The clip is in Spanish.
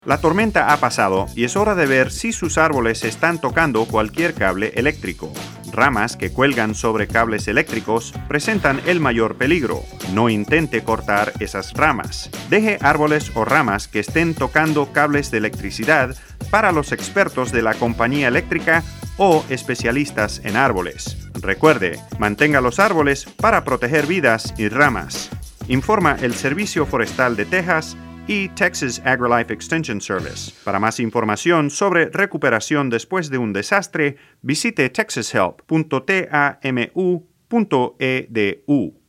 La tormenta ha pasado y es hora de ver si sus árboles están tocando cualquier cable eléctrico. Ramas que cuelgan sobre cables eléctricos presentan el mayor peligro. No intente cortar esas ramas. Deje árboles o ramas que estén tocando cables de electricidad para los expertos de la compañía eléctrica o especialistas en árboles. Recuerde, mantenga los árboles para proteger vidas y ramas. Informa el Servicio Forestal de Texas y Texas AgriLife Extension Service. Para más información sobre recuperación después de un desastre, visite texashelp.tamu.edu.